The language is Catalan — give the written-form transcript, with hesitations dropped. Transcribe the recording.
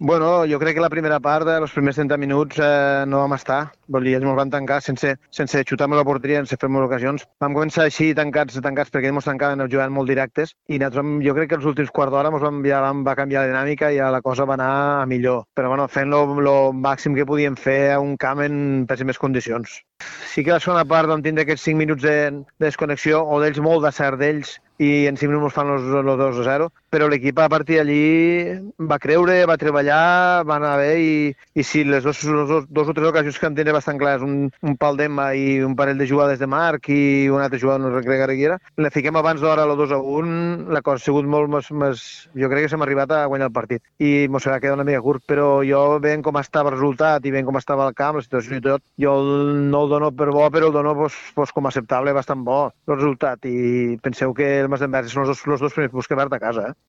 Bueno, jo crec que la primera part, els primers 30 minuts, no vam estar. Vol dir, ells ens van tancar sense xutar amb la porteria, sense fer moltes ocasions. Vam començar així tancats perquè ells ens tancaven jugant molt directes i nosaltres, jo crec que els últims quarts d'hora va canviar la dinàmica i la cosa va anar a millor. Però bueno, fent lo màxim que podíem fer a un camp en pèssimes condicions. Sí que la segona part vam tindre aquests 5 minuts de desconnexió, o d'ells molt d'acer d'ells, i en 5 minuts fan los 2-0, però l'equip a partir d'allí va creure, va treballar, va anar bé i sí, les dos o tres ocasions que vam tenir bastant clares, un pal d'Emma i un parell de jugades de Marc i una altra jugada, no recordo que era, la fiquem abans d'hora a lo 2-1, la cosa ha sigut molt més... Jo crec que s'hem arribat a guanyar el partit i mos va quedar una mica curt, però jo veient com estava el resultat i veient com estava el camp, la situació i tot, jo no el dono per bo, però el dono com acceptable, bastant bo el resultat, i penseu que el Masdenverge són els dos primers punts que perd a casa,